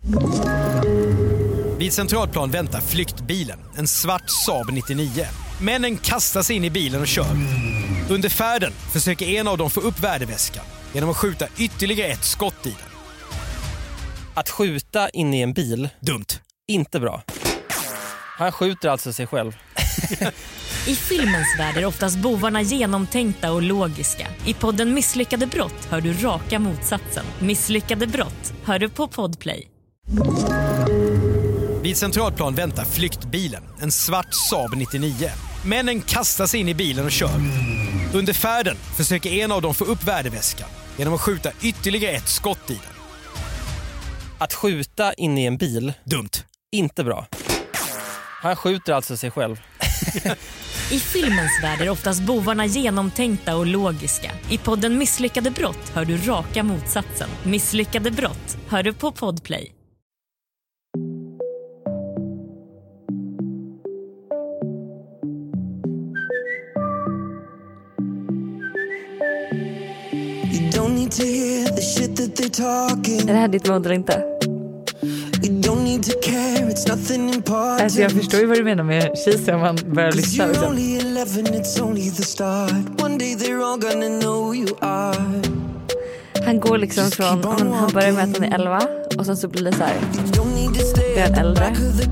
Vid Centralplan väntar flyktbilen, en svart Saab 99. Männen kastar sig in i bilen och kör. Under färden försöker en av dem få upp värdeväskan genom att skjuta ytterligare ett skott i den. Att skjuta in i en bil, Dumt. inte bra. Han skjuter alltså sig själv. I filmens värld är oftast bovarna genomtänkta och logiska. I podden Misslyckade brott hör du raka motsatsen. Misslyckade brott hör du på Podplay. Vid Centralplan väntar flyktbilen, en svart Saab 99. Männen kastar sig in i bilen och kör. Under färden försöker en av dem få upp värdeväskan genom att skjuta ytterligare ett skott i den. Att skjuta in i en bil, Dumt. inte bra. Han skjuter alltså sig själv. I filmens värld är oftast bovarna genomtänkta och logiska. I podden Misslyckade brott hör du raka motsatsen. Misslyckade brott hör du på Podplay. Är det här ditt mode eller inte? Alltså jag förstår ju vad du menar med cheesy om man börjar lyssna liksom. Han går liksom från, han börjar med att han är 11 och sen så blir det så här, blir han äldre.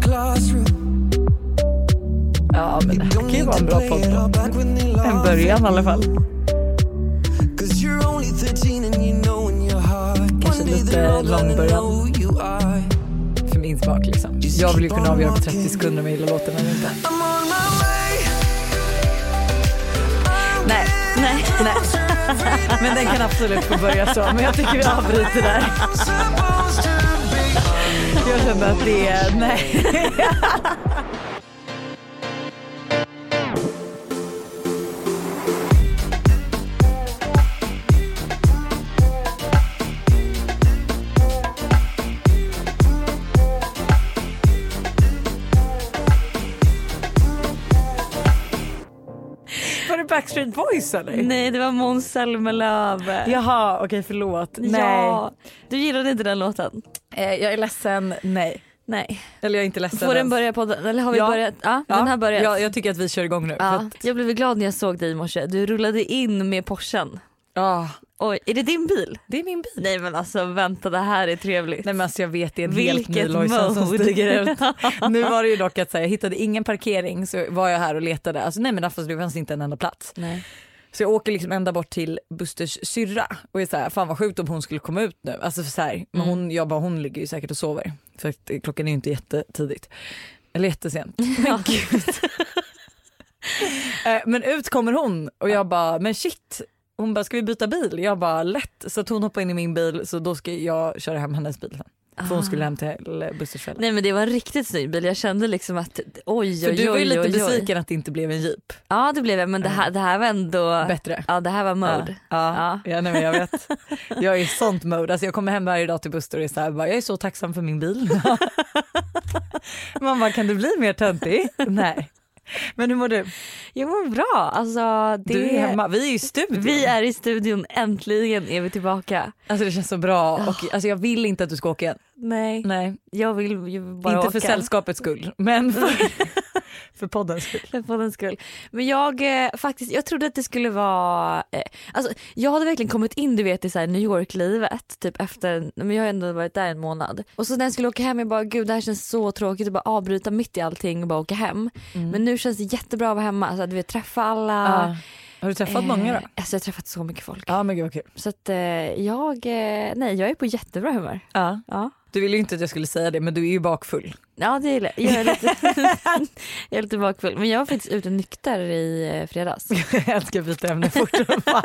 Ja, men det här kan ju vara en bra podd. En början i alla fall. Kanske lite lång början. För min smak liksom. Jag vill ju kunna avgöra på 30 sekunder om jag gillar låten eller inte. Nej. Men den kan absolut få börja så. Men jag tycker vi avbryter där. Jag känner att det är... Nej. Backstreet Boys eller? Nej, det var Måns Zelmerlöw. Jaha, okej, förlåt. Nej. Ja, du gillade inte den låten? Jag är ledsen, nej. Eller jag är inte ledsen. Får den börja på den? Eller har vi börjat? Ja, den här börjat. Ja, jag tycker att vi kör igång nu. Ja, jag blev glad när jag såg dig i morse. Du rullade in med Porschen. Ja. Oj, är det din bil? Det är min bil. Nej men alltså vänta, det här är trevligt. Nej men alltså jag vet, det är en helt ny Lojsan som stiger ut. Nu var det ju dock att så här, jag hittade ingen parkering, så var jag här och letade. Alltså nej men därför det fanns inte en enda plats. Nej. Så jag åker liksom ända bort till Busters syrra och är så här, fan vad sjukt om hon skulle komma ut nu. Alltså för så här, men hon ligger ju säkert och sover. För att klockan är ju inte jättetidigt. Eller jättesent. Men gud. Men ut kommer hon och jag bara, men shit. Hon bara, ska vi byta bil? Jag bara, lätt. Så att hon hoppar in i min bil, så då ska jag köra hem hennes bil. För hon skulle hem till Bustersfälla. Nej men det var en riktigt snygg bil. Jag kände liksom att oj. För du var ju lite besviken att det inte blev en Jeep. Ja det blev jag, men det här var ändå bättre. Ja det här var mode. Ja, nej, men jag vet. Jag är i sånt mode. Alltså jag kommer hem varje dag till Buster och är så här, bara, jag är så tacksam för min bil. Man bara, kan du bli mer töntig? Nej. Men hur mår du? Jag mår bra. Alltså, du är hemma. Vi är i studion. Vi är i studion. Äntligen är vi tillbaka. Alltså det känns så bra. Och, alltså, jag vill inte att du ska åka igen. Nej. Jag vill ju bara inte åka. För sällskapets skull. Men för poddens skull. För poddens skull. Men jag trodde att det skulle vara... alltså, jag hade verkligen kommit in, du vet, i så här New York-livet. Typ efter... Men jag har ändå varit där en månad. Och så när jag skulle åka hem, jag bara, gud det här känns så tråkigt. Att bara avbryta mitt i allting och bara åka hem. Men nu känns det jättebra att vara hemma. Alltså, du vet, träffa alla... Har du träffat många då? Alltså jag har träffat så mycket folk. Ja, men gud vad kul. Så att jag är på jättebra humör. Ja. Du ville ju inte att jag skulle säga det, men du är ju bakfull. Ja, det är jag är lite jag är lite bakfull. Men jag var faktiskt ute nykter i fredags. Jag älskar att byta ämne fort.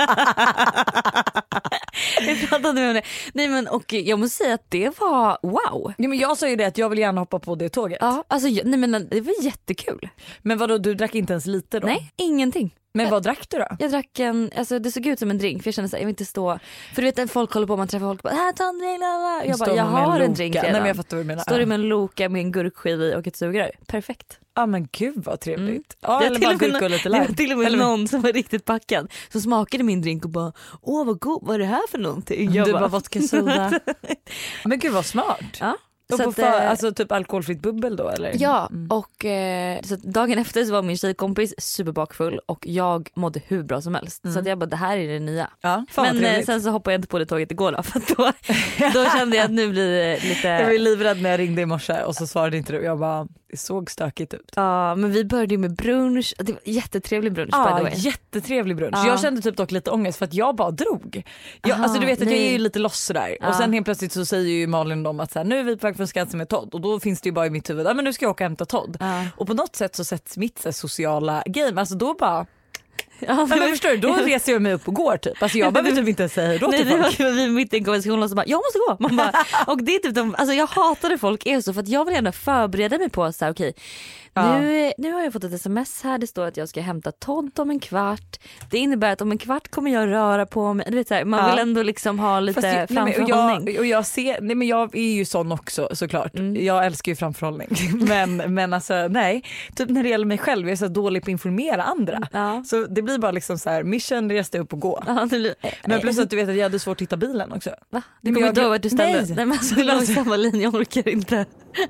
Jag pratade med det. Nej men, och jag måste säga att det var wow. Ja, men jag sa ju det att jag vill gärna hoppa på det tåget. Ja, alltså nej men det var jättekul. Men vadå, du drack inte ens lite då? Nej, ingenting. Men vad drack du då? Jag drack alltså det såg ut som en drink, för jag kände så här, jag vill inte stå, för du vet att folk håller på, man träffar folk och bara, ta en drink. Jag bara, jag har en drink redan. Nej, men jag fattar vad du menar. Står det med en loka med en gurkskiva i och ett sugrör. Perfekt. Ja men gud vad trevligt. Ja, det eller bara gurka och lite lime. Det var till och med någon som var riktigt packad som smakade min drink och bara, åh vad god, vad är det här för någonting? Jag du bara vodka soda. Men gud vad smart. Ja. Så Så alltså typ alkoholfritt bubbel då eller? Ja, och så dagen efter så var min tjejkompis superbakfull och jag mådde hur bra som helst. Så att jag bara, det här är det nya. Ja, fan men sen så hoppade jag inte på det tåget igår då, för då kände jag att nu blir det lite... Jag var livrädd när jag ringde i morse och så svarade inte du. Jag bara, det såg stökigt ut. Ja, men vi började ju med brunch. Det var jättetrevlig brunch by the way. Jättetrevlig brunch. Jag kände typ dock lite ångest för att jag bara drog. Alltså du vet att jag är ju lite loss sådär. Och sen helt plötsligt så säger ju Malin om att så här, nu är vi på väg för Skansen med Todd. Och då finns det ju bara i mitt huvud, men nu ska jag åka och hämta Todd. Och på något sätt så sätts mitt så här, sociala game, alltså då bara... Ja, men förstår du, då reser jag mig upp och går typ. Alltså jag behöver typ inte säga då till folk. Nej, vi mitt i en konversation och så bara, jag måste gå. Man bara, och det är typ alltså jag hatade folk är så, för att jag vill ändå förbereda mig på så här, okej. Nu har jag fått ett sms här, det står att jag ska hämta Todd om en kvart. Det innebär att om en kvart kommer jag röra på mig. Du vet, så här, man vill ändå liksom ha lite framförhållning. Jag är ju sån också såklart. Jag älskar ju framförhållning. men alltså nej, typ när det gäller mig själv jag är så dålig på att informera andra. Så det blir bara liksom så här, mission, resta upp och gå. Men plus att du vet att jag hade svårt att hitta bilen också. Va? Det kommer inte ihåg att du ställde. Nej men alltså, det är samma linje, jag orkar inte.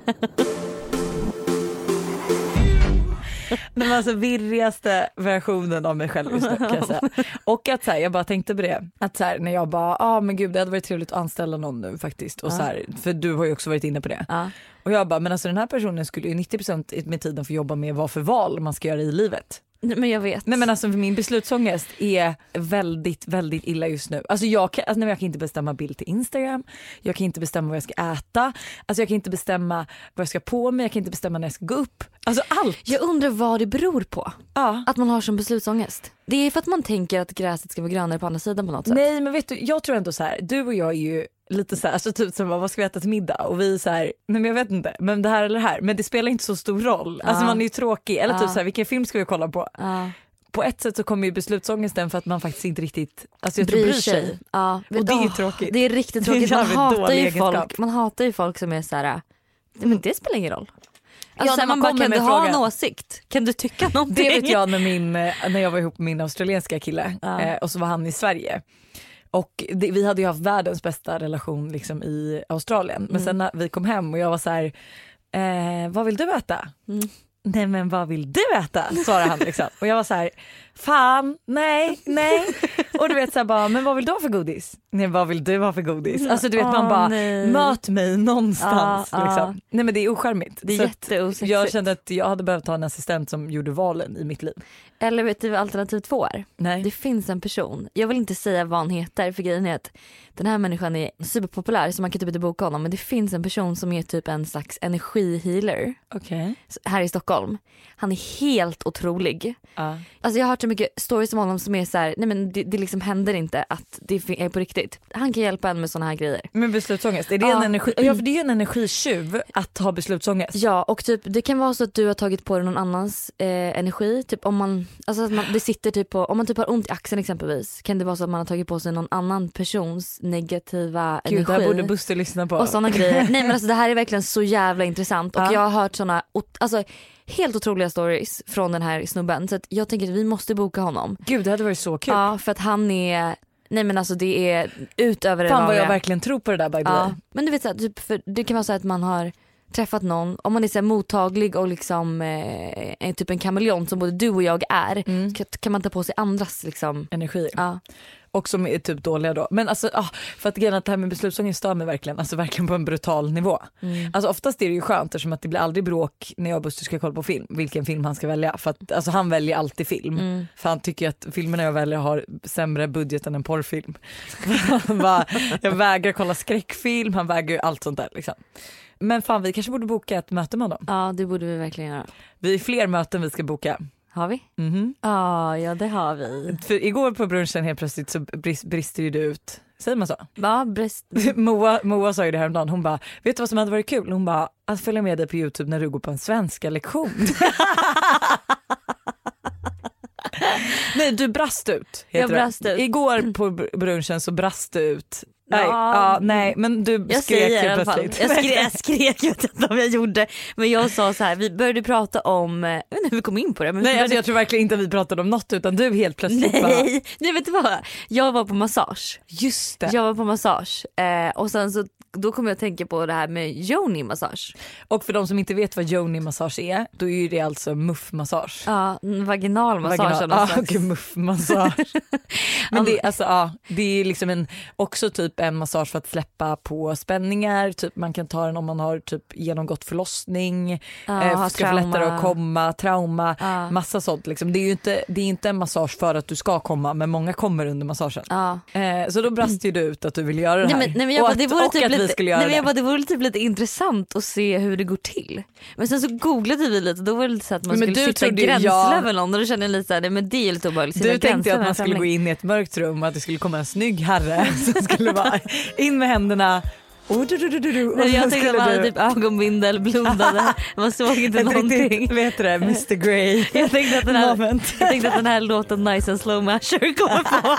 Den alltså virrigaste versionen av mig själv just nu, kan jag säga. Och att så här, jag bara tänkte på det, att så här, när jag bara, men gud det hade varit trevligt att anställa någon nu faktiskt. Och så här, för du har ju också varit inne på det. Och jag bara, men alltså den här personen skulle ju 90% med tiden få jobba med vad för val man ska göra i livet. Men jag vet. Nej men alltså min beslutsångest är väldigt, väldigt illa just nu. Alltså jag kan inte bestämma bild till Instagram. Jag kan inte bestämma vad jag ska äta. Alltså jag kan inte bestämma vad jag ska på mig. Jag kan inte bestämma när jag ska gå upp. Alltså allt. Jag undrar vad det beror på. Att man har som beslutsångest. Det är för att man tänker att gräset ska vara grönare på andra sidan på något sätt. Nej men vet du, jag tror ändå så här. Du och jag är ju lite så här, alltså typ som vad ska vi äta till middag? Och vi är så här, nej men jag vet inte, men det här eller det här. Men det spelar inte så stor roll. Alltså man är ju tråkig. Eller typ så här, vilken film ska vi kolla på? På ett sätt så kommer ju beslutsångesten för att man faktiskt inte riktigt bryr sig. Och det är ju tråkigt. Det är riktigt tråkigt. Man hatar ju folk som är så här, men det spelar ingen roll. Alltså när man bara, kan du ha en åsikt? Kan du tycka någonting? Det vet jag när jag var ihop med min australienska kille och så var han i Sverige. Och vi hade ju haft världens bästa relation liksom i Australien. Men sen när vi kom hem och jag var så här, vad vill du äta? Nej men vad vill du äta? Svarade han liksom. Och jag var så här, fan, nej. Och du vet så här bara, men vad vill du ha för godis? Nej, vad vill du ha för godis? Alltså du vet man bara, möt mig någonstans liksom. Nej men det är ocharmigt. Det är jätteosexigt. Jag kände att jag hade behövt ha en assistent som gjorde valen i mitt liv. Eller vet du vad alternativ 2 är? Nej. Det finns en person, jag vill inte säga vad han heter för grejen är att den här människan är superpopulär så man kan typ inte boka honom, men det finns en person som är typ en slags energihealer här i Stockholm. Han är helt otrolig. Alltså jag har hört så mycket stories om honom som är så här, nej men det liksom händer inte att det är på riktigt. Han kan hjälpa en med såna här grejer. Men beslutsångest, är det en energi? Ja, för det är ju en energitjuv att ha beslutsångest. Ja, och typ det kan vara så att du har tagit på dig någon annans energi, typ om man, alltså att det sitter typ på, om man typ har ont i axeln exempelvis, kan det vara så att man har tagit på sig någon annan persons negativa energi. Det här borde Buster lyssna på. Och såna grejer. Nej men alltså det här är verkligen så jävla intressant och jag har hört såna, alltså helt otroliga stories från den här snubben, så att jag tänker att vi måste boka honom. Gud, det hade varit så kul. Ja, för att han är, nej men alltså det är utöver det vanliga. Fan vad jag verkligen tror på det där by the way. Men du vet så här, typ, för det kan vara så att man har träffat någon, om man är så här mottaglig och liksom typ en kameleont som både du och jag är, kan man ta på sig andras liksom energier. Och som är typ dåliga då. Men alltså, för att det här med beslutsångest stör mig verkligen, alltså verkligen på en brutal nivå. Alltså oftast är det ju skönt eftersom att det blir aldrig bråk när jag och Buster ska kolla på film, vilken film han ska välja. För att alltså, han väljer alltid film. För han tycker att filmerna jag väljer har sämre budget än en porrfilm. Jag vägrar kolla skräckfilm, han vägrar ju allt sånt där liksom. Men fan, vi kanske borde boka ett möte med honom. Ja, det borde vi verkligen göra. Vi är fler möten vi ska boka. Har vi? Ja, det har vi. För igår på brunchen helt plötsligt så brister ju du ut. Säger man så? Ja, brist. Moa sa ju det här om dagen. Hon bara, vet du vad som hade varit kul? Hon bara, att följa med dig på YouTube när du går på en svenska lektion. Nej, du brast ut. Jag brast ut. Igår på brunchen så brast du ut. Nej, men du jag skrek i alla fall. plötsligt. Jag skrek, jag vet inte om jag gjorde. Men jag sa så här, vi började prata om, jag vet inte hur vi kom in på det. Men nej, alltså jag tror verkligen inte att vi pratade om något, utan du helt plötsligt Nej, vet du vad? Jag var på massage. Just det. Jag var på massage och sen så då kommer jag att tänka på det här med yoni-massage. Och för de som inte vet vad yoni-massage är, då är det alltså muffmassage. Ja, vaginal massage. Muffmassage. Men det, alltså, det är liksom också typ en massage för att släppa på spänningar. Typ man kan ta den om man har typ genomgått förlossning, ska få lättare att komma, trauma, massa sånt. Liksom. Det är inte en massage för att du ska komma, men många kommer under massagen. Så då brast ju du ut att du vill göra det här. Det vore typ lite intressant att se hur det går till. Men sen så googlade vi lite, då var det lite så att man skulle sitta i gränslevel och då kände jag lite såhär, men det är lite obehagligt. Du tänkte att man skulle gå in i ett mörkt rum och att det skulle komma en snygg herre som skulle vara in med händerna. Jag tänkte att man hade typ ögonbindel, blodade. Man såg inte någonting. Vet du det, Mr. Grey. Jag tänkte att den här låten Nice and Slow Masher kommer på.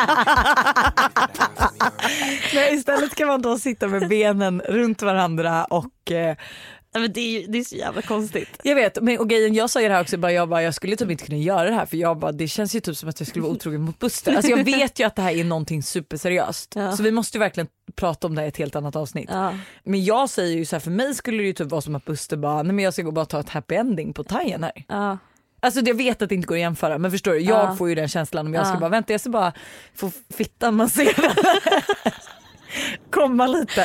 Men istället kan man då sitta med benen runt varandra och... Men det är så jävla konstigt. Jag vet, men och grejen, jag sa ju det här också, jag skulle typ inte kunna göra det här, för det känns ju typ som att jag skulle vara otrogen mot Buster. Alltså jag vet ju att det här är någonting superseriöst. Så vi måste ju verkligen prata om det här i ett helt annat avsnitt. Men jag säger ju så här, för mig skulle det ju typ vara som att Buster bara, nej men jag ska bara ta ett happy ending på Thaien här. Alltså jag vet att det inte går att jämföra, men förstår du, jag får ju den känslan om jag ska bara vänta, jag ska bara få fittan masserad. Komma lite.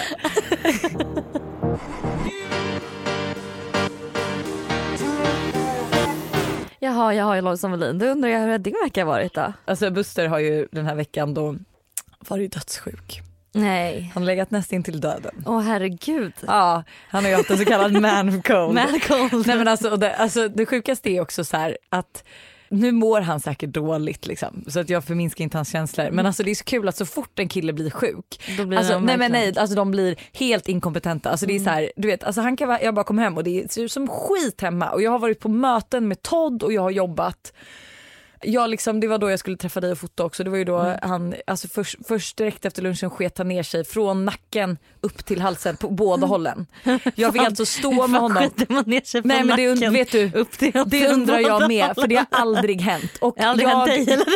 Jaha, jag har ju Lojsan Wallin. Då undrar jag hur din vecka har varit då? Alltså Buster har ju den här veckan då varit dödssjuk. Nej. Han har legat nästan till döden. Åh herregud. Ja, han har ju haft en så kallad man cold. Man cold. Nej men alltså det sjukaste är också så här att nu mår han säkert dåligt liksom, så att jag förminskar inte hans känslor. Men alltså det är så kul att så fort en kille blir sjuk, då blir alltså de blir helt inkompetenta. Alltså det är så här, du vet, alltså jag bara kom hem och det ser ut som skit hemma, och jag har varit på möten med Todd och jag har jobbat. Det var då jag skulle träffa dig och fota också. Det var ju då han, alltså först direkt efter lunchen sket han ner sig från nacken upp till halsen på båda hållen. Jag fick alltså stå med honom. Man ner sig från men nacken, vet du, upp till det undrar jag med, för det har aldrig hänt. Och det har aldrig hänt dig eller?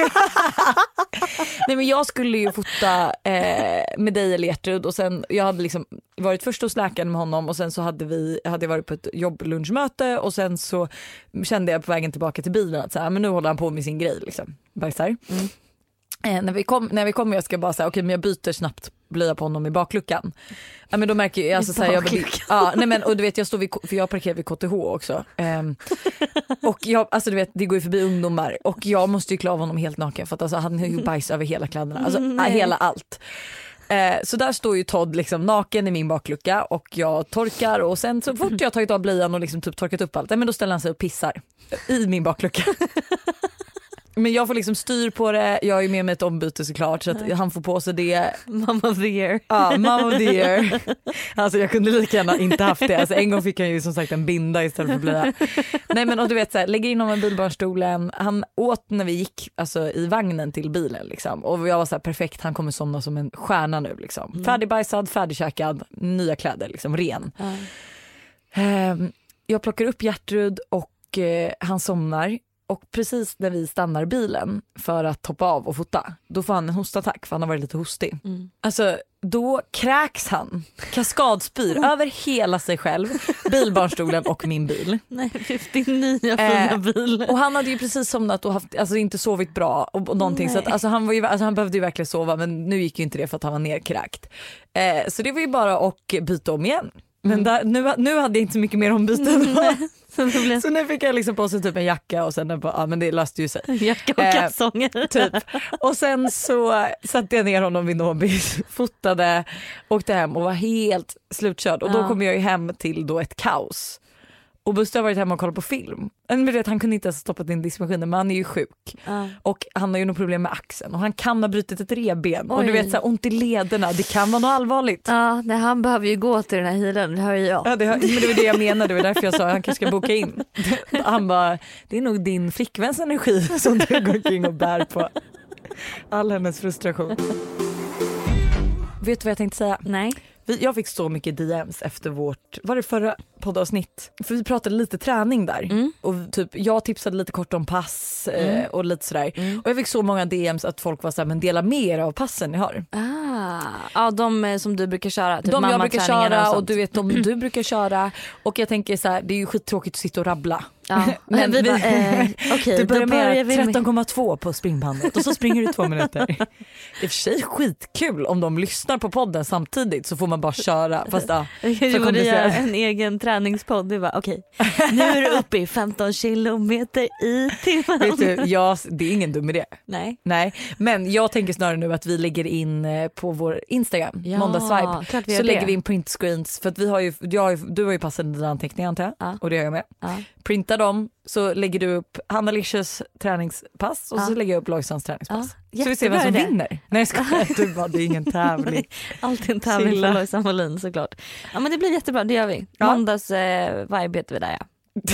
Nej men jag skulle ju fota med dig eller Gertrud, och sen jag hade liksom varit först hos läkaren med honom, och sen så hade jag varit på ett jobblunchmöte, och sen så kände jag på vägen tillbaka till bilen att så här, men nu håller han på med sin grej liksom. Bajsar. När vi kom jag ska bara säga okej, men jag byter snabbt blöja på honom i bakluckan. Ja, men då märker jag alltså så här, nej men och du vet jag står för jag parkerar vid KTH också. Och jag alltså du vet det går ju förbi ungdomar, och jag måste ju klä av honom helt naken, för att alltså han har ju bajs över hela kläderna, alltså hela allt. Så där står ju Todd liksom naken i min baklucka, och jag torkar, och sen så fort jag tagit av blöjan och liksom typ torkat upp allt, men då ställer han sig och pissar i min baklucka. Men jag får liksom styr på det. Jag är med mig ett ombyte såklart, så att han får på sig det. Mom of the year. Ja, mom of the year. Alltså jag kunde lika gärna inte haft det. Alltså en gång fick han ju som sagt en binda istället för att blöja. Nej men och du vet så här, lägger in honom i bilbarnstolen. Han åt när vi gick alltså i vagnen till bilen liksom. Och jag var så här, perfekt, han kommer somna som en stjärna nu liksom. Färdigbajsad, färdigkäkad, nya kläder liksom, ren. Jag plockar upp Gertrud och han somnar. Och precis när vi stannar bilen för att hoppa av och fota, då får han en hostattack, för han har varit lite hostig. Alltså då kräks han, kaskadspyr över hela sig själv, bilbarnstolen och min bil. Nej, 59 fina bil. Och han hade ju precis somnat och haft, alltså inte sovit bra och någonting. Så att, alltså, han behövde ju verkligen sova, men nu gick ju inte det för att han var nerkräkt. Så det var ju bara att byta om igen. Men nu hade jag inte så mycket mer ombyten. Så nu fick jag liksom på sig typ en jacka, och sen bara, men det löste ju sig. Jacka och kalsonger. Typ. Och sen så satte jag ner honom vid Nobis, fotade, åkte hem och var helt slutkörd. Och då kom jag ju hem till då ett kaos. Och Buster har varit hemma och kollat på film. Han kunde inte ens stoppa in diskmaskinen, men han är ju sjuk. Och han har ju något problem med axeln, och han kan ha brutit ett revben. Oj. Och du vet så här, ont i lederna, det kan vara något allvarligt. Ja, nej, han behöver ju gå till den här healen, det hör ju jag. Ja, men det var det jag menade, det var därför jag sa att han kanske ska boka in. Han bara, det är nog din flickväns energi som du går kring och bär på. All hennes frustration. Vet du vad jag tänkte säga? Nej. Jag fick så mycket DMs efter var det förra poddavsnitt? För vi pratade lite träning där. Och typ, jag tipsade lite kort om pass och lite sådär. Och jag fick så många DMs att folk var såhär, men dela mer av passen ni har. Ja, de som du brukar köra. Typ de jag brukar köra och sånt. du vet de du brukar köra. Och jag tänker så här, det är ju skittråkigt att sitta och rabbla. Ja. Men vi bara, okej, du börjar då med vi 13,2 på springbandet och så springer du 2 minuter. Det är i och för sig skitkul om de lyssnar på podden samtidigt, så får man bara köra. Fast Du borde göra en egen träningspodd. Du bara, okej, nu är du uppe i 15 kilometer i timmen. Vet du, det är ingen dum idé. Nej, men jag tänker snarare nu att vi lägger in på vår Instagram, Måndagsvibe, klart vi så gör lägger det. vi in printscreens, för att du har ju passat dina anteckningar antar jag, och det gör jag med. Printa dem, så lägger du upp Hanna Licious träningspass och så lägger jag upp Lojsans träningspass. Så vi ser vem som vinner. Nej, du bara, det är ingen tävling. Alltid en tävling för Lojsan Wallin såklart. Ja, men det blir jättebra, det gör vi. Måndags vibe heter vi där, ja.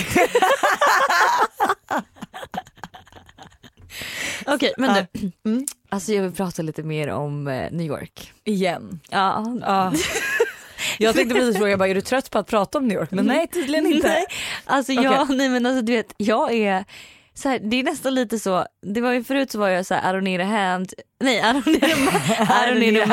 Okej, men du, alltså jag vill prata lite mer om New York. Igen. Ja. Jag tänkte precis fråga, är du trött på att prata om New York? Men nej, tydligen inte. Nej, alltså nej men alltså du vet, jag är så här, det är nästan lite så, det var ju förut så var jag så här, I don't need a hand, nej I don't need a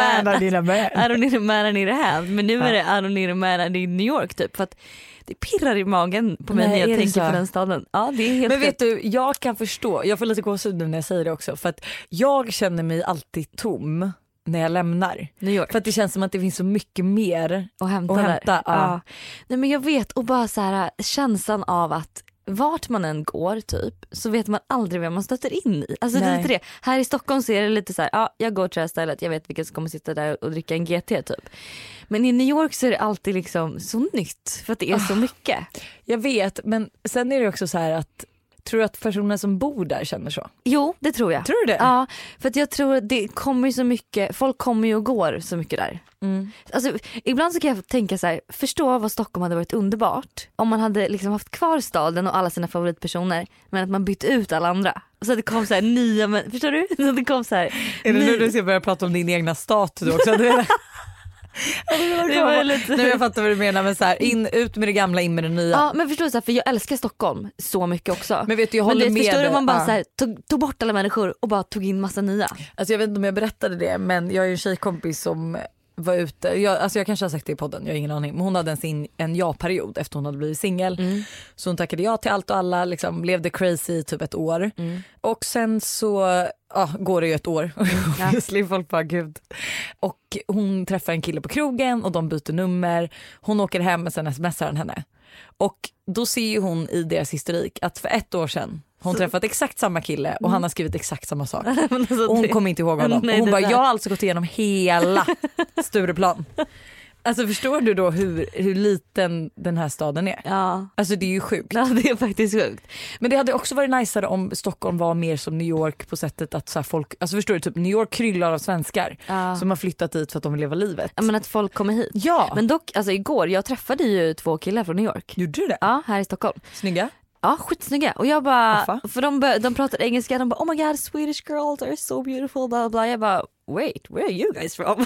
man, I need a hand, men nu är det I don't need a man i New York typ, för att det pirrar i magen på mig när jag tänker på den staden. Ja, det är helt. Men vet du, jag kan förstå, jag får lite gåshud nu när jag säger det också, för att jag känner mig alltid tom när jag lämnar New York. För att det känns som att det finns så mycket mer att hämta. Ja. Nej, men jag vet, och bara så här, känslan av att vart man än går typ så vet man aldrig vem man stöter in i. Alltså det är lite det. Här i Stockholm så är det lite så här, jag går till det här stället, jag vet vilka som kommer sitta där och dricka en GT typ. Men i New York så är det alltid liksom så nytt för att det är så mycket. Jag vet, men sen är det också så här att, tror du att personer som bor där känner så? Jo, det tror jag. Tror du det? Ja, för att jag tror att det kommer så mycket, folk kommer ju och går så mycket där. Alltså, ibland så kan jag tänka så här, förstå vad Stockholm hade varit underbart om man hade liksom haft kvar staden och alla sina favoritpersoner, men att man bytte ut alla andra. Så det kom så här nya, men förstår du? Så det kom så här. Är det nu du ska börja prata om din egna stat du också? Det var lite... Nu jag fattar vad du menar, men så här, ut med det gamla, in med det nya. Ja, men förstår du, så här, för jag älskar Stockholm så mycket också. Men vet du, jag håller med. Förstår du om man bara så här, tog bort alla människor och bara tog in massa nya. Alltså jag vet inte om jag berättade det, men jag är ju en tjejkompis som var ute, jag kanske har sagt det i podden, jag har ingen aning, men hon hade en ja-period efter hon hade blivit singel. Så hon tackade ja till allt och alla, liksom levde crazy typ ett år. Och sen så går det ju ett år. Folk bara gud. Och hon träffar en kille på krogen och de byter nummer. Hon åker hem och sen smsar han henne. Och då ser ju hon i deras historik att för ett år sedan hon träffat exakt samma kille och han har skrivit exakt samma sak. Och hon kommer inte ihåg honom. Och hon bara, jag har alltså gått igenom hela Stureplan. Alltså förstår du då hur liten den här staden är? Ja. Alltså det är ju sjukt. Ja, det är faktiskt sjukt. Men det hade också varit najsare om Stockholm var mer som New York på sättet att så här folk, alltså förstår du, typ New York kryllar av svenskar som har flyttat dit för att de vill leva livet. Ja, men att folk kommer hit. Ja. Men dock, alltså igår, jag träffade ju 2 killar från New York. Gjorde du det? Ja, här i Stockholm. Snygga? Ja, skitsnygga. Och jag bara, för de pratade engelska, de bara, oh my god, Swedish girls are so beautiful, bla bla. Jag bara, wait, where are you guys from?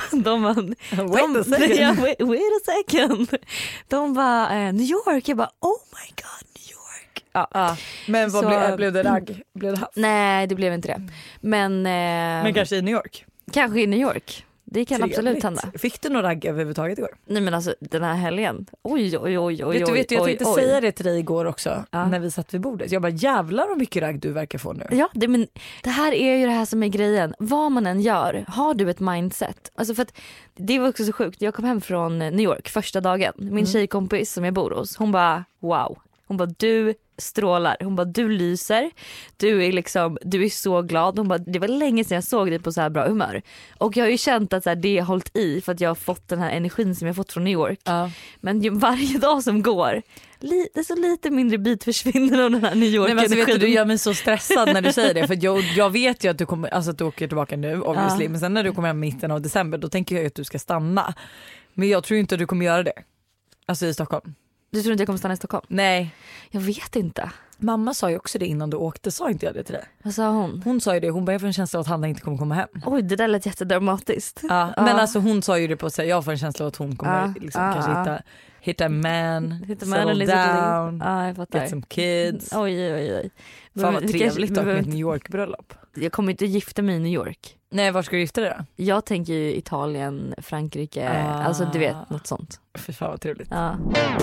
Wait a second. De bara, New York. Jag bara, oh my god, New York. Ja. Men vad blev det ragg? Blev det haft? Nej, det blev inte det. Men kanske i New York? Kanske i New York. Det kan absolut hända. Fick du några ragg överhuvudtaget igår? Nej, men alltså den här helgen. Oj. Vet du, jag tänkte säga det till dig igår också när vi satt vid bordet. Jag bara, jävlar hur mycket ragg du verkar få nu. Ja, men det här är ju det här som är grejen. Vad man än gör, har du ett mindset. Alltså för att det var också så sjukt. Jag kom hem från New York första dagen. Min tjejkompis som jag bor hos, hon bara, wow. Hon bara, du strålar. Hon bara, du lyser. Du är så glad. Hon bara, det var länge sedan jag såg dig på så här bra humör. Och jag har ju känt att så här, det har hållit i för att jag har fått den här energin som jag fått från New York. Men varje dag som går, så lite mindre bit försvinner av den här New York-energin. Vet du gör mig så stressad när du säger det. För jag vet ju att du kommer, alltså att du åker tillbaka nu obviously. Men sen när du kommer hem mitten av december, då tänker jag att du ska stanna. Men jag tror inte att du kommer göra det. Alltså i Stockholm. Du tror inte jag kommer stanna i Stockholm? Nej. Jag vet inte. Mamma sa ju också det innan du åkte, sa inte jag det till dig? Vad sa hon? Hon sa ju det, hon bara jag får en känsla av att Hanna inte kommer komma hem. Oj, det där lät jättedramatiskt. Ja, men alltså hon sa ju det på sig, jag får en känsla av att hon kommer liksom, kanske hitta a man, settle down, jag fattar. get some kids. Oj. Fan vad trevligt då med ett New York-bröllop. Jag kommer inte gifta mig i New York. Nej, var ska du gifta dig då? Jag tänker ju Italien, Frankrike, alltså du vet, något sånt. Fy fan vad trevligt. Ja.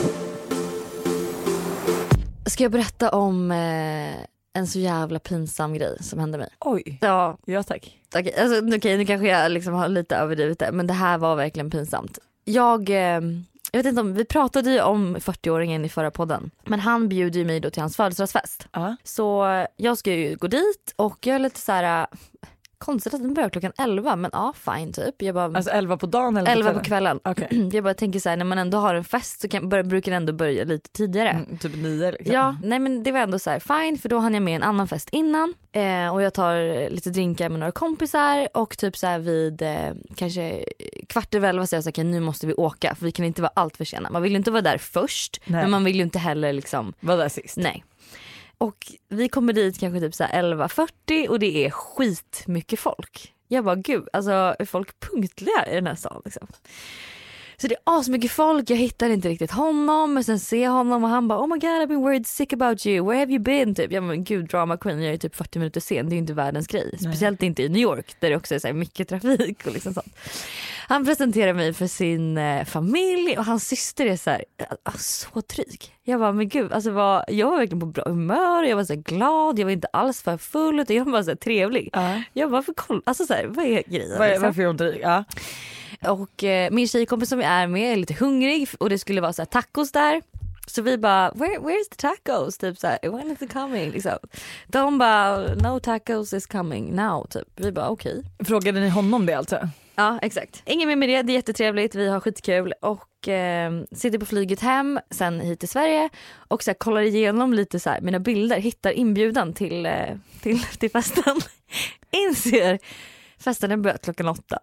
Ska jag berätta om en så jävla pinsam grej som hände mig? Oj. Ja tack. Okej, nu kanske jag liksom har lite överdrivet det, men det här var verkligen pinsamt. Jag vet inte om, vi pratade ju om 40-åringen i förra podden, men han bjuder ju mig då till hans födelsedagsfest. Så jag ska ju gå dit och jag är lite så här konstigt att den börjar klockan 11, men fine typ. Jag bara, alltså 11 på dagen eller 11 på kvällen. Okay. Jag bara tänker så här, när man ändå har en fest så brukar det ändå börja lite tidigare. Typ 9 liksom. Ja, nej men det var ändå så här fine, för då hann jag med en annan fest innan. Och jag tar lite drinkar med några kompisar och typ så här vid kanske 11:15 säger jag så här, nu måste vi åka för vi kan inte vara allt för sena. Man vill ju inte vara där först, men man vill ju inte heller liksom vara där sist. Nej. Och vi kommer dit kanske typ så här 11:40 och det är skitmycket folk. Jag bara gud, alltså är folk punktliga i den här stan liksom. Så det är asmycket folk, jag hittar inte riktigt honom, men sen ser jag honom och han bara oh my god I've been worried sick about you, where have you been typ. Jag men gud, drama queen, jag är typ 40 minuter sen, det är ju inte världens grej. Speciellt inte i New York där det också är så här mycket trafik och liksom sånt. Han presenterar mig för sin familj och hans syster är så här så trygg. Jag bara men gud, alltså jag var verkligen på bra humör, jag var så glad, jag var inte alls för full utan jag var bara så trevlig. Jag bara för koll, alltså så här, vad är grejen? Varför är hon trygg? Ja. Och min tjejkompis som vi är med är lite hungrig och det skulle vara så här tacos där. Så vi bara, where's the tacos? Typ så här, when is it coming? Liksom. De bara, no tacos is coming now. Typ. Vi bara, okej. Frågade ni honom det alltså? Ja, exakt. Ingen mer med det, det är jättetrevligt, vi har skitkul och sitter på flyget hem sen hit till Sverige och så här, kollar igenom lite så här, mina bilder, hittar inbjudan till festen. Inser, festen är börjat klockan 8.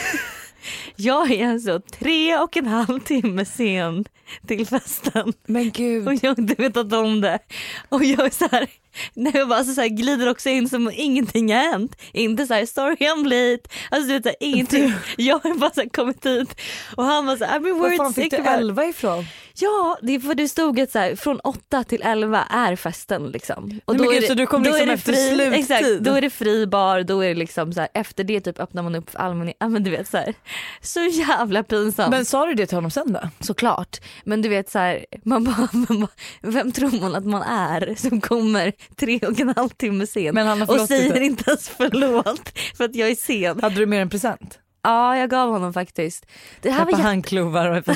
Jag är alltså 3,5 timme sen till festen. Men gud. Och jag har inte vetat om det. Och jag är så här, när jag bara så här glider också in som ingenting har hänt. Inte så här, sorry I'm late. Alltså du vet ingenting. Jag har bara så här kommit hit och han var så här, I've been worried sick about. Var fan fick du 11 ifrån? Ja, det är för det stod att så här, från 8 till 11 är festen liksom. Och då är det, så du kom liksom efter sluttid. Exakt, då är det fri bar, då är det liksom så här, efter det typ öppnar man upp för allmänhet. Ja men du vet så här, så jävla pinsamt. Men sa du det till honom sen då? Såklart, men du vet så här, man bara, vem tror man att man är som kommer 3,5 timme sen men han och säger inte ens förlåt för att jag är sen. Hade du mer en present? Ja, jag gav honom faktiskt. Det här var handklovar och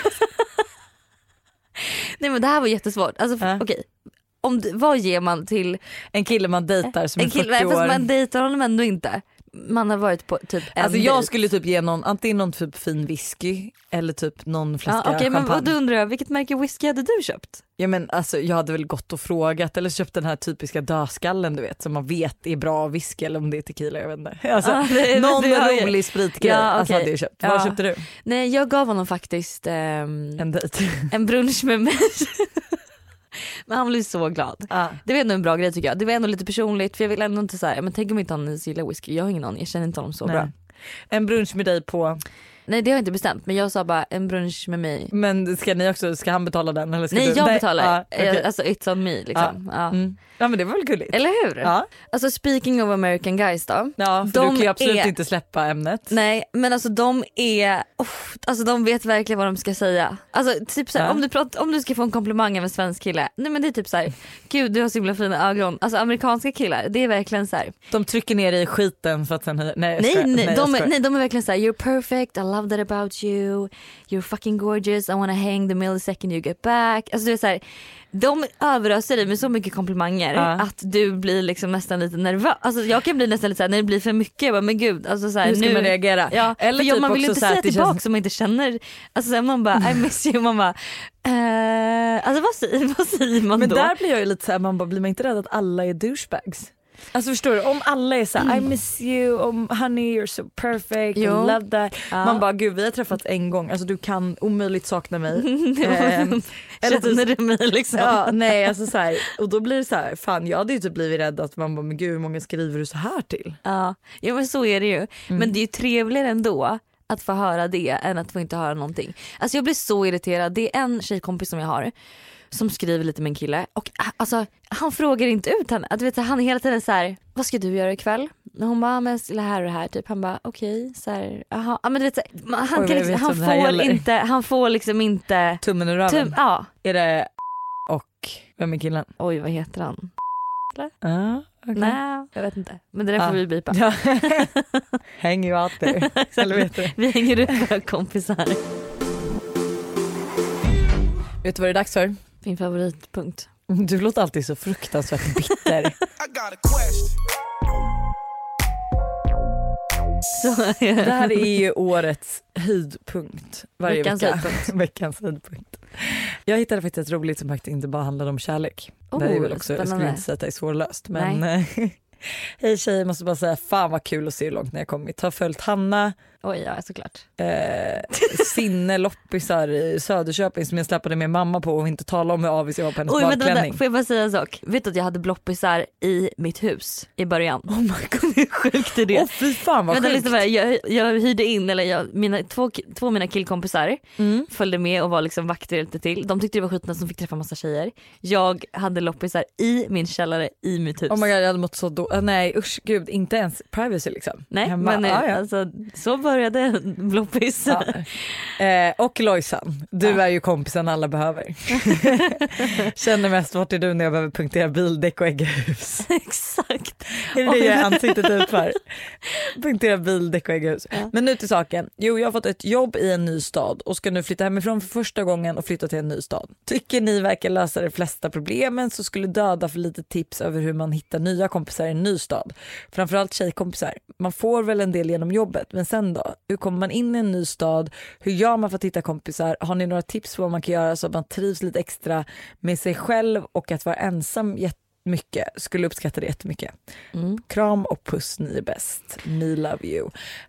Nej men det här var jättesvårt. Alltså okej. Vad ger man till en kille man dejtar som är 40 år? Fast man dejtar honom ändå inte. Man har varit på typ en alltså jag dejt. skulle typ ge någon, antingen någon typ fin whisky eller typ någon flaska champagne. Men vad undrar jag, vilket märke whisky hade du köpt? Ja men alltså jag hade väl gått och frågat eller köpt den här typiska dödskallen du vet som man vet är bra whisky eller om det är tequila, jag vet inte. Alltså, någon rolig spritgrej alltså hade jag köpt. Vad köpte du? Nej jag gav honom faktiskt en dejt. En brunch med mig. Men han blev så glad. Det var ändå en bra grej tycker jag. Det var ändå lite personligt för jag vill ändå inte säga, men tänk om inte han gillar whisky. Jag har ingen aning, jag känner inte honom så bra. En brunch med dig på... Nej det har jag inte bestämt, men jag sa bara en brunch med mig. Men ska han betala den? Eller ska nej du? jag betalar, okay. alltså it's on me liksom. Ja men det var väl gulligt. Eller hur? Ja. Alltså speaking of American guys då. Ja, för du kan ju absolut inte släppa ämnet. Nej men alltså de är, alltså de vet verkligen vad de ska säga. Alltså typ såhär, om du ska få en komplimang av en svensk kille. Nej men det är typ såhär, gud du har så himla fina ögon. Alltså amerikanska killar, det är verkligen såhär. De trycker ner i skiten för att sen nej, de är verkligen såhär, you're perfect, I love that about you. You're fucking gorgeous, I wanna hang the millisecond you get back. Alltså det är såhär, de överöser dig med så mycket komplimanger att du blir liksom nästan lite nervös. Alltså jag kan bli nästan lite såhär när det blir för mycket. Jag bara, men gud, alltså såhär, nu ska man reagera. Ja, eller typ man vill inte säga tillbaka som man inte känner. Alltså såhär, man bara, I miss you. Man bara, alltså vad säger man men då? Men där blir jag ju lite såhär, man bara, blir man inte rädd att alla är douchebags? Alltså förstår du, om alla är så här, I miss you, honey you're so perfect, I love that. Man bara, gud vi har träffats en gång, alltså du kan omöjligt sakna mig. Eller känner du mig liksom? Ja, nej alltså så här, och då blir det så här, fan jag hade ju typ blivit rädd att man bara, men gud hur många skriver du så här till? Ja men så är det ju. Men det är ju trevligare ändå att få höra det än att få inte höra någonting. Alltså jag blir så irriterad. Det är en tjejkompis som jag har som skriver lite med en kille och alltså han frågar inte ut henne. Att, vet, han är hela tiden så här: vad ska du göra ikväll? Och hon bara, men det här och det här typ. Han bara okej, så här, aha. Ja, men du vet, han kan liksom, han får liksom inte tummen ur röven. Ja. Är det och vem är killen? Oj, vad heter han? Okay. Nej, jag vet inte. Men det där får vi bipa. Ja. Häng ju out there. Eller vet du? Vi hänger upp våra kompisar. Vet du vad det är dags för? Min favoritpunkt. Du låter alltid så fruktansvärt bitter. Det här är ju årets höjdpunkt varje vecka. Veckans höjdpunkt. Jag hittade faktiskt ett roligt som faktiskt inte bara handlade om kärlek. Det är väl också, jag skulle inte säga att det är svårlöst. Men hej tjej, måste bara säga fan vad kul att se hur långt när jag kommit. Har följt Hanna. Oj, ja såklart. Sinne loppisar i Söderköping som jag släppade med mamma på och inte tala om hur avis jag var på hennes badklänning. Får jag bara säga en sak? Vet du att jag hade loppisar i mitt hus i början? Oh my god, hur sjukt är det? Fy fan vad sjukt. Jag hyrde in, eller två av mina killkompisar följde med och var liksom vakter lite till. De tyckte det var skitna som fick träffa massa tjejer. Jag hade loppisar i min källare i mitt hus. Oh my god, jag hade mått så nej usch gud, inte ens privacy liksom. Nej, hemma. Men alltså så började bloppis. Ja. Och Lojsan, du är ju kompisen alla behöver. Känner mest vart är du när jag behöver punktera bildäck och ägghus. Exakt. Det är det jag ansiktet ut för. Punktera bildäck och ägghus. Ja. Men nu till saken. Jo, jag har fått ett jobb i en ny stad och ska nu flytta hemifrån för första gången och flytta till en ny stad. Tycker ni verkar lösa de flesta problemen så skulle döda för lite tips över hur man hittar nya kompisar i en ny stad. Framförallt tjejkompisar. Man får väl en del genom jobbet, men sen då? Hur kommer man in i en ny stad? Hur gör man för att hitta kompisar? Har ni några tips på vad man kan göra så att man trivs lite extra med sig själv och att vara ensam mycket? Skulle uppskatta det jättemycket. Kram och puss, ni är bäst. Me love you.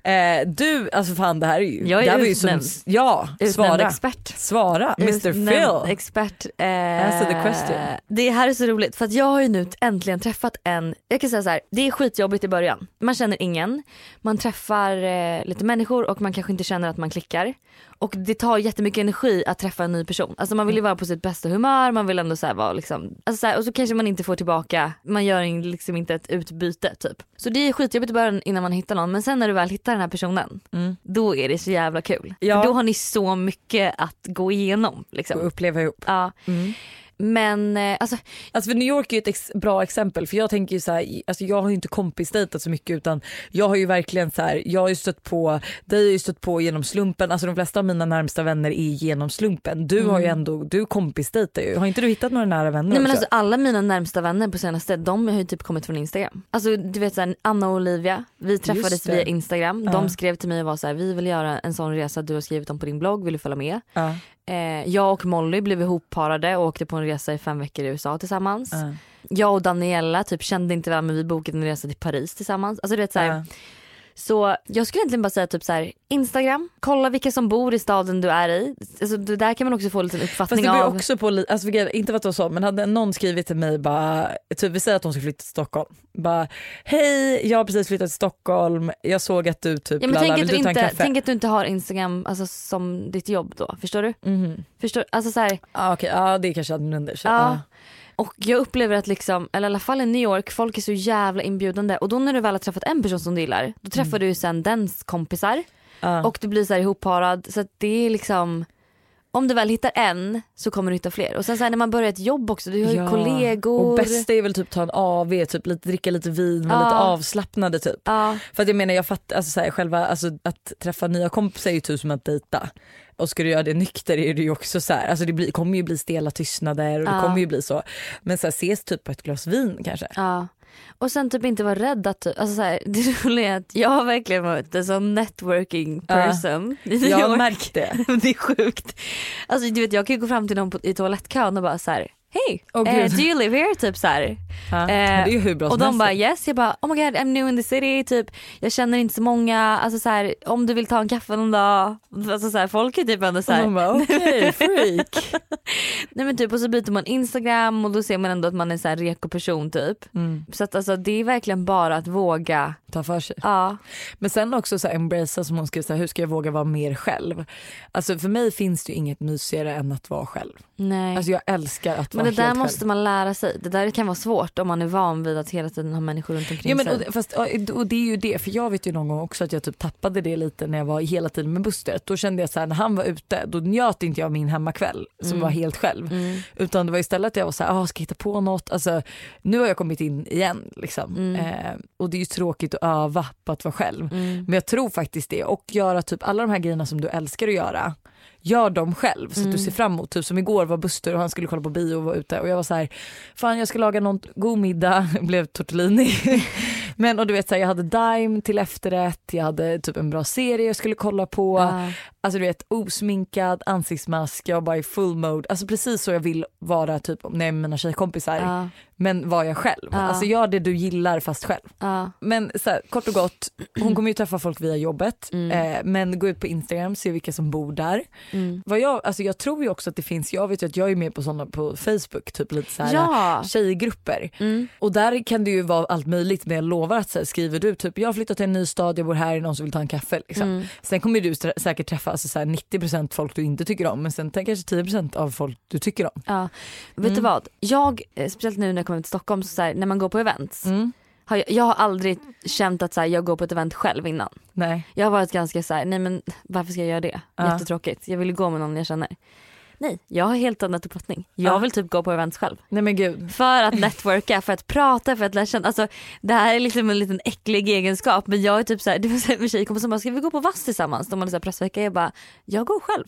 Du, alltså fan det här är ju... Jag är utnämnd. Svara. Expert. Svara, Mr. Phil. Expert. Answer the question. Det här är så roligt för att jag har ju nu äntligen träffat jag kan säga så här, det är skitjobbigt i början. Man känner ingen. Man träffar lite människor och man kanske inte känner att man klickar. Och det tar jättemycket energi att träffa en ny person. Alltså man vill ju vara på sitt bästa humör, man vill ändå så här vara liksom, alltså så här, och så kanske man inte får tillbaka, man gör liksom inte ett utbyte typ. Så det är skitjobbigt i början innan man hittar någon, men sen när du väl hittar den här personen, då är det så jävla kul. Ja. För då har ni så mycket att gå igenom liksom. Och uppleva ihop. Ja. Men alltså för New York är ju ett bra exempel, för jag tänker ju så här, alltså jag har ju inte kompisdejtat så mycket utan jag har ju verkligen så här, jag har ju stött på genom slumpen, alltså de flesta av mina närmsta vänner är genom slumpen. Du har ju ändå, du kompisdejtar ju. Har inte du hittat några nära vänner? Nej men alltså alla mina närmsta vänner på senaste, de har ju typ kommit från Instagram. Alltså du vet så här, Anna och Olivia, vi träffades via Instagram. De skrev till mig och var så här, vi vill göra en sån resa du har skrivit om på din blogg, vill du följa med? Jag och Molly blev ihopparade och åkte på en resa i 5 veckor i USA tillsammans. Jag och Daniela typ kände inte varandra, men vi bokade en resa till Paris tillsammans. Alltså det är så här, så jag skulle egentligen bara säga typ så här, Instagram, kolla vilka som bor i staden du är i. Alltså där kan man också få en liten uppfattning av. Fast det blir också på, alltså inte vad det var så, men hade någon skrivit till mig bara, typ vi säger att de ska flytta till Stockholm. Bara, hej, jag har precis flyttat till Stockholm. Jag såg att du typ tänk att du inte har Instagram alltså, som ditt jobb då, förstår du? Förstår, alltså så här. Okej, det är kanske annorlunda. Och jag upplever att liksom, eller i alla fall i New York, folk är så jävla inbjudande. Och då när du väl har träffat en person som du gillar, då träffar du ju sen dens kompisar. Och du blir så här ihopparad. Så att det är liksom, om du väl hittar en så kommer du hitta fler. Och sen så här, när man börjar ett jobb också, du har ju kollegor. Och bästa är väl typ ta en AV, typ dricka lite vin, vara lite avslappnade typ. För att jag menar, jag fattar, alltså så här, själva, alltså att träffa nya kompisar är ju typ som att dejta. Och ska du göra det nykter är det ju också så här, alltså det kommer ju bli stela tystnader och det kommer ju bli så. Men så här, ses typ på ett glas vin kanske. Och sen typ inte vara rädd att, alltså så här, det roliga är att jag har verkligen varit en sån networking person. Jag har märkt det. Det är sjukt. Alltså du vet, jag kan ju gå fram till någon i toalettkön och bara så här, hey, Gud. do you live here? Typ så här. Men det är ju hur bra och som de helst. bara yes, jag bara oh my god I'm new in the city, typ jag känner inte så många, alltså så här, om du vill ta en kaffe någon dag, alltså så här, folk är typ ändå så här. Och de bara okej, freak. Nej men typ, och så byter man Instagram och då ser man ändå att man är så här reko person typ. Så att alltså det är verkligen bara att våga Ta för sig. Ja. Men sen också så här embracea, som hon skriver så här, hur ska jag våga vara mer själv? Alltså för mig finns det ju inget mysigare än att vara själv. Nej. Alltså jag älskar att men vara det där helt måste själv. man lära sig. Det där kan vara svårt om man är van vid att hela tiden ha människor runt omkring Ja, men, sig. och det är ju det, för jag vet ju någon gång också att jag typ tappade det lite när jag var hela tiden med Buster. Då kände jag så här, när han var ute, då njöt inte jag min hemmakväll som var helt själv. Utan det var istället att jag var så här, ska jag hitta på något? Alltså, nu har jag kommit in igen liksom. Och det är ju tråkigt att öva på att vara själv. Men jag tror faktiskt det, och göra typ alla de här grejerna som du älskar att göra. Gör dem själv så att du ser fram emot. Typ som igår var Buster och han skulle kolla på bio och var ute. Och jag var så här, fan jag ska laga någon god middag. Blev tortellini. Men och du vet så här, jag hade Dime till efterrätt. Jag hade typ en bra serie jag skulle kolla på. Alltså du vet, osminkad, ansiktsmask. Jag var bara i full mode. Alltså precis så jag vill vara typ när mina tjejkompisar. Men var jag själv. Alltså gör det du gillar fast själv. Men så här, kort och gott, hon kommer ju träffa folk via jobbet. Men gå ut på Instagram, se vilka som bor där. Jag tror ju också att det finns, jag vet ju att jag är med på sådana på Facebook, typ lite så här tjejgrupper. Och där kan det ju vara allt möjligt, men jag lovar att så här, skriver du typ, jag har flyttat till en ny stad, jag bor här, någon som vill ta en kaffe liksom. Sen kommer du säkert träffa alltså, så här, 90% folk du inte tycker om, men sen kanske 10% av folk du tycker om. Vet du vad? Jag, speciellt nu när jag kommer till Stockholm, så här, när man går på events, jag har aldrig känt att så här, jag går på ett event själv innan. Nej. Jag har varit ganska så här, nej men varför ska jag göra det? Jättetråkigt. Jag vill gå med någon jag känner. Nej, jag har helt annat uppfattning. Jag vill typ gå på events själv. Nej men gud. För att networka, för att prata, för att lära känna. Alltså det här är liksom en liten äcklig egenskap. Men jag är typ såhär, det var såhär med tjejkompisar som bara, ska vi gå på vass tillsammans? De hade såhär pressvecka, jag bara, jag går själv.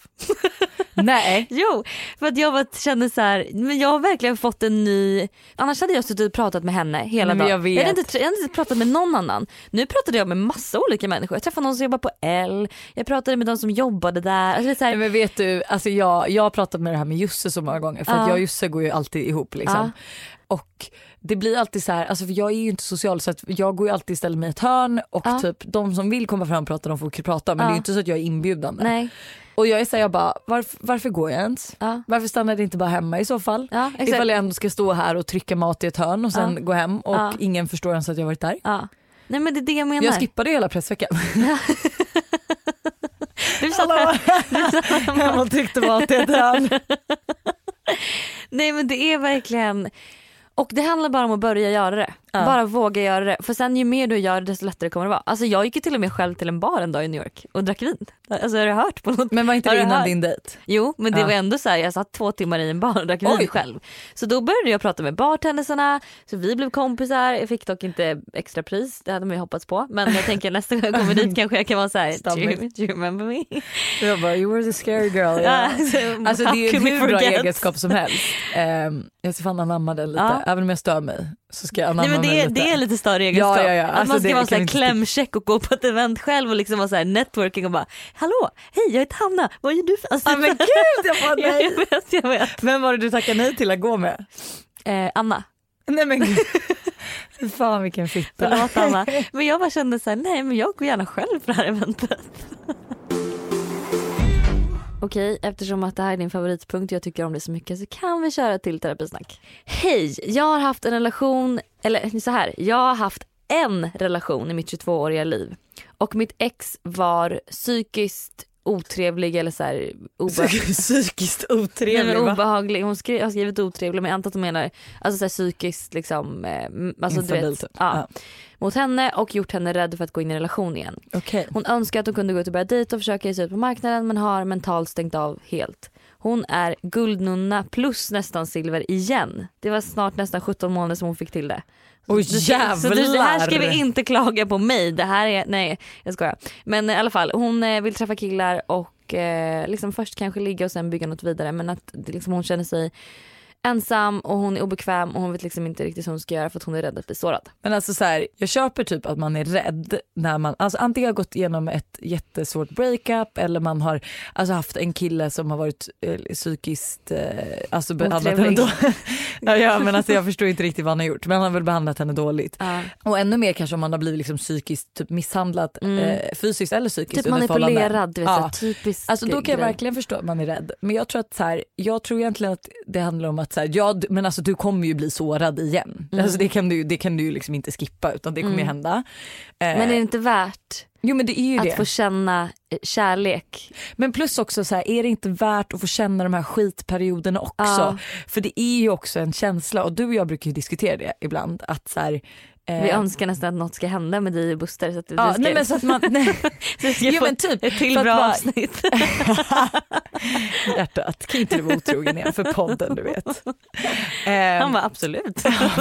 Nej. Jo, för att jag bara kände så här, men jag har verkligen fått en ny. Annars hade jag suttit och pratat med henne hela dagen. Jag hade inte pratat med någon annan. Nu pratade jag med massa olika människor. Jag träffade någon som jobbar på L. Jag pratade med de som jobbade där. Alltså, så här. Men vet du, alltså jag har pratat med det här med Jusse så många gånger. För att jag och Jusse går ju alltid ihop liksom. Och det blir alltid så här, alltså för jag är ju inte social, så att jag går ju alltid och ställer mig i ett hörn. Och typ de som vill komma fram och prata, de får prata. Men det är ju inte så att jag är inbjudande. Nej. Och jag är så här, jag bara, varför går jag ens? Varför stannar det inte bara hemma i så fall? Ifall jag ändå ska stå här och trycka mat i ett hörn och sen gå hem och ingen förstår ens att jag varit där. Nej men det är det jag menar. Jag skippade hela pressveckan. Du satt här och tryckte mat i ett hörn. Nej men det är verkligen. Och det handlar bara om att börja göra det. Bara våga göra det. För sen ju mer du gör det, desto lättare kommer det vara. Alltså jag gick ju till och med själv till en bar en dag i New York och drack vin. Alltså har du hört på något? Men var inte det innan din dejt? Jo, men det var ändå så här, jag satt 2 timmar i en bar och drack vin själv. Så då började jag prata med bartendersarna. Så vi blev kompisar. Jag fick dock inte extra pris. Det hade man ju hoppats på. Men jag tänker nästa gång jag kommer dit kanske jag kan vara så här, do you remember me? Jag bara, you were the scary girl. Alltså det är ju hur bra egenskap som helst. Jag ska fan anamma den lite. Även om jag stör mig så ska jag anamma mig lite. Det är lite större egenskap. Alltså att man ska vara så här klämcheck och gå på ett event själv och liksom vara så här networking och bara, hallå, hej jag heter Hanna, vad gör du för? Alltså, men gud, jag bara nej. Jag vet. Vem var det du tackade nej till att gå med? Anna. Nej men gud. Fan vilken fitta. Förlåt Anna. Men jag bara kände så här, nej men jag går gärna själv på det här eventet. Okej, eftersom att det här är din favoritpunkt och jag tycker om det så mycket så kan vi köra till terapisnack. Hej, jag har haft en relation, eller så här, jag har haft en relation i mitt 22-åriga liv. Och mitt ex var psykiskt otrevlig eller så här psykiskt otrevlig. Nej, obehaglig. Hon har skrivit otrevlig, men jag antar att hon menar alltså så här, psykiskt liksom alltså du vet, mot henne och gjort henne rädd för att gå in i en relation igen. Hon önskar att hon kunde gå ut och börja dejta och försöka ge sig ut på marknaden, men har mentalt stängt av helt. Hon är guldnunna plus nästan silver igen. Det var snart nästan 17 månader som hon fick till det. Jävlar. Så det här ska vi inte klaga på mig. Det här är, nej jag skojar. Men i alla fall, hon vill träffa killar och liksom först kanske ligga och sen bygga något vidare. Men att liksom, hon känner sig ensam och hon är obekväm och hon vet liksom inte riktigt hur hon ska göra för att hon är rädd att bli sårad. Men alltså så här, jag köper typ att man är rädd när man alltså antingen har gått igenom ett jättesvårt breakup eller man har alltså haft en kille som har varit psykiskt alltså behandlat henne då. Ja, men alltså jag förstår inte riktigt vad han har gjort, men han har väl behandlat henne dåligt. Och ännu mer kanske om man har blivit liksom psykiskt typ misshandlat fysiskt eller psykiskt. Typ manipulerad, du vet, så typiskt. Alltså då kan jag verkligen förstå att man är rädd. Men jag tror att så här, jag tror egentligen att det handlar om att så här, men alltså du kommer ju bli sårad igen. Alltså det kan du ju liksom inte skippa, utan det kommer ju hända. Men är det inte värt men det är ju att få känna kärlek? Men plus också så här, är det inte värt att få känna de här skitperioderna också? För det är ju också en känsla, och du och jag brukar ju diskutera det ibland, att så här, vi önskar nästan att något ska hända med dig och Buster så att du ska, nej, men så att man jo, men typ ett till bra avsnitt. Hjärtat, kan inte du vara otrogen igen för podden, du vet. Han var absolut.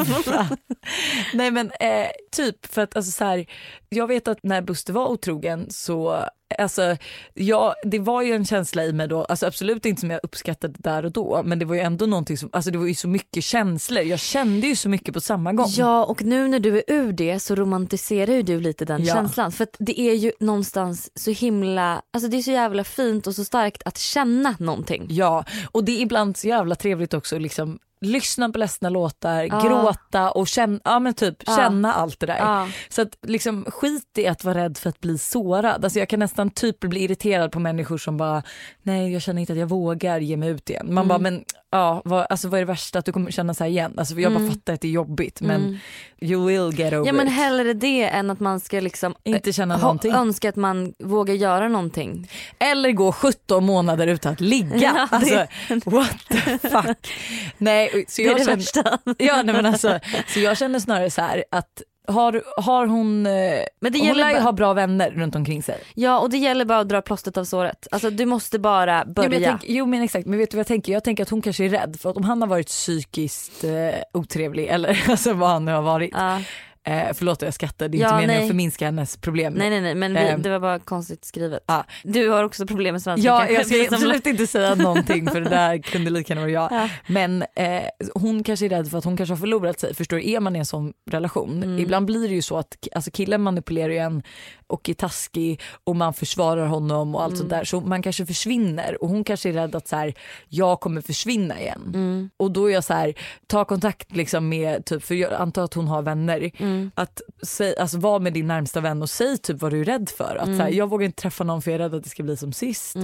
Nej men typ för att alltså så här, jag vet att när Buster var otrogen så alltså det var ju en känsla i mig då, alltså absolut inte som jag uppskattade där och då, men det var ju ändå någonting som, alltså det var ju så mycket känslor, jag kände ju så mycket på samma gång. Ja, och nu när du är ur det så romantiserar ju du lite den känslan, för att det är ju någonstans så himla, alltså det är så jävla fint och så starkt att känna någonting. Ja, och det är ibland så jävla trevligt också liksom lyssna på ledsna låtar, gråta och känna allt det där. Så att liksom skit i att vara rädd för att bli sårad. Alltså jag kan nästan typ bli irriterad på människor som bara, nej jag känner inte att jag vågar ge mig ut igen. Man bara, men vad är det värsta att du kommer känna så här igen? Alltså jag bara fattar att det är jobbigt, men you will get over it. Men it. helle det än att man ska liksom inte känna någonting. Önska att man vågar göra någonting. Eller gå 17 månader utan att ligga. Alltså what the fuck. Nej, så jag det värsta. Ja, nej, men alltså, så jag känner snarare så här att har hon, men det gäller bara ha bra vänner runt omkring sig. Ja, och det gäller bara att dra plåstret av såret. Alltså du måste bara börja. Men exakt, men vet du vad jag tänker? Jag tänker att hon kanske är rädd för att om han har varit psykiskt otrevlig eller alltså vad han nu har varit. Förlåt jag skrattar, det är inte meningen att förminska hennes problem. Nej, men det var bara konstigt skrivet. Du har också problem med svenska. Ja, jag ska absolut inte säga någonting för det där kunde lika gärna vara jag. Men hon kanske är rädd för att hon kanske har förlorat sig. Förstår du, är man i en sån relation? Ibland blir det ju så att alltså, killen manipulerar ju en och är taskig och man försvarar honom och allt sånt där. Så man kanske försvinner och hon kanske är rädd att så här, jag kommer försvinna igen. Och då är jag så här, ta kontakt liksom med typ, för jag antar att hon har vänner. Att alltså, vara med din närmsta vän och säg typ vad du är rädd för. Att så här, jag vågar inte träffa någon för jag är rädd att det ska bli som sist.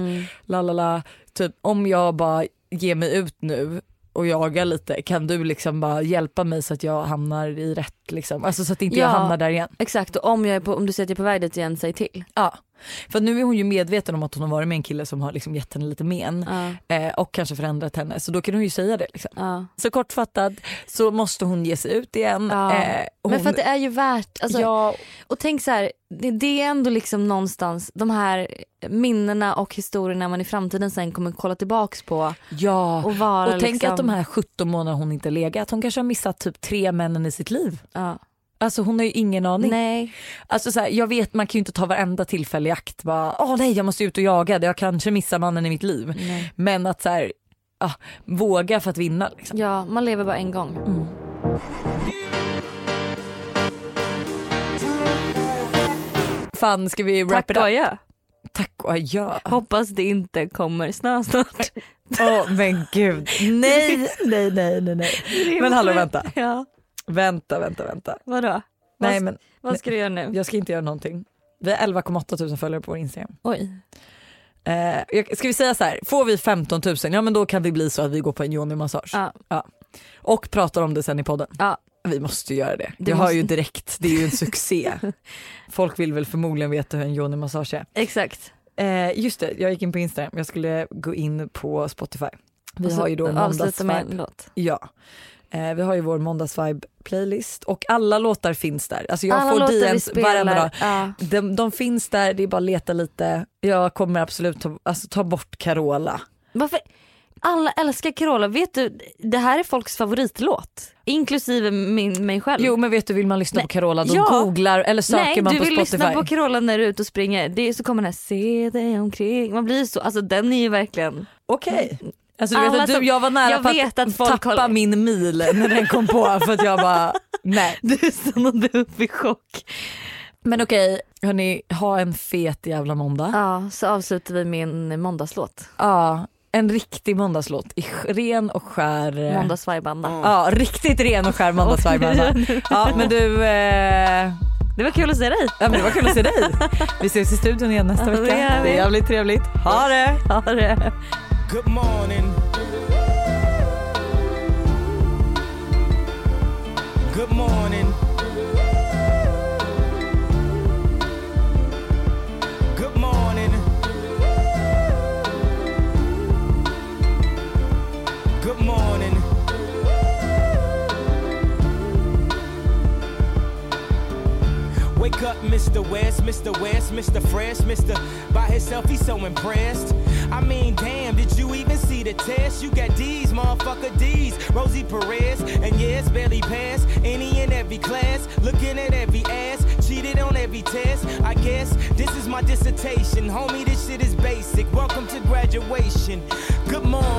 Typ, om jag bara ger mig ut nu och jagar lite, kan du liksom bara hjälpa mig så att jag hamnar i rätt liksom. Alltså så att inte jag hamnar där igen. Exakt, och om du säger att jag är på väg dit igen, säg till. Ja. För nu är hon ju medveten om att hon har varit med en kille som har liksom gett henne lite men och kanske förändrat henne. Så då kan hon ju säga det liksom. Så kortfattat så måste hon ge sig ut igen. Men för att det är ju värt alltså, och tänk så här, det är ändå liksom någonstans de här minnena och historierna man i framtiden sen kommer kolla tillbaks på. Och vara och tänk att de här 17 månaderna hon inte legat, hon kanske har missat typ 3 männen i sitt liv. Alltså hon har ju ingen aning. Nej. Alltså så här, jag vet, man kan ju inte ta varenda tillfälle i akt. Bara, nej jag måste ut och jaga, jag kanske missar mannen i mitt liv. Nej. Men att så här, våga för att vinna liksom. Ja, man lever bara en gång. Fan, ska vi wrap it up? Tack och adjö. Hoppas det inte kommer snö snart. Men gud. Nej. Men hallå, vänta. Ja. Vänta. Vadå? Nej, men vad ska du göra nu? Jag ska inte göra någonting. Vi har 11,8 000 följare på vår Instagram. Oj. Ska vi säga så här, får vi 15 000, ja men då kan det bli så att vi går på en yoni-massage. Ja. Och pratar om det sen i podden. Ja. Vi måste göra det. Jag hör ju direkt, det är ju en succé. Folk vill väl förmodligen veta hur en yoni-massage är. Exakt. Just det, jag gick in på Instagram. Jag skulle gå in på Spotify. Vi har ju då måndagsvibe. Ja. Vi har ju vår måndagsvibe-playlist och alla låtar finns där. Alltså jag får DMs varenda dag. De finns där, det är bara att leta lite. Jag kommer absolut ta bort Carola. Varför? Alla älskar Carola. Vet du, det här är folks favoritlåt. Inklusive mig själv. Jo, men vet du, vill man lyssna på Carola då googlar eller söker man på Spotify. Nej, du vill lyssna på Carola när du är ute och springer. Så kommer den här, se dig omkring. Man blir så, alltså den är ju verkligen... Okej. Alltså du vet att jag var nära på att tappa min mil när den kom på för att jag bara nej. Du stannade upp i chock. Men okej, hörni, ha en fet jävla måndag. Ja, så avslutar vi med en måndagslåt. Ja, en riktig måndagslåt i ren och skär måndagsvibanda. Ja, riktigt ren och skär måndagsvibanda. Ja, men du det var kul att se dig. Ja, men det var kul att se dig. Vi ses i studion igen nästa vecka. Det är jävligt trevligt. Ha det. Ha det. Good morning. Good morning. Good morning. Good morning. Wake up, Mr. West, Mr. West, Mr. Fresh, Mr. By himself, he's so impressed. I mean, damn, did you even see the test? You got D's, motherfucker D's, Rosie Perez, and yeah, it's barely passed any and every class, looking at every ass, cheated on every test. I guess this is my dissertation, homie, this shit is basic. Welcome to graduation. Good morning.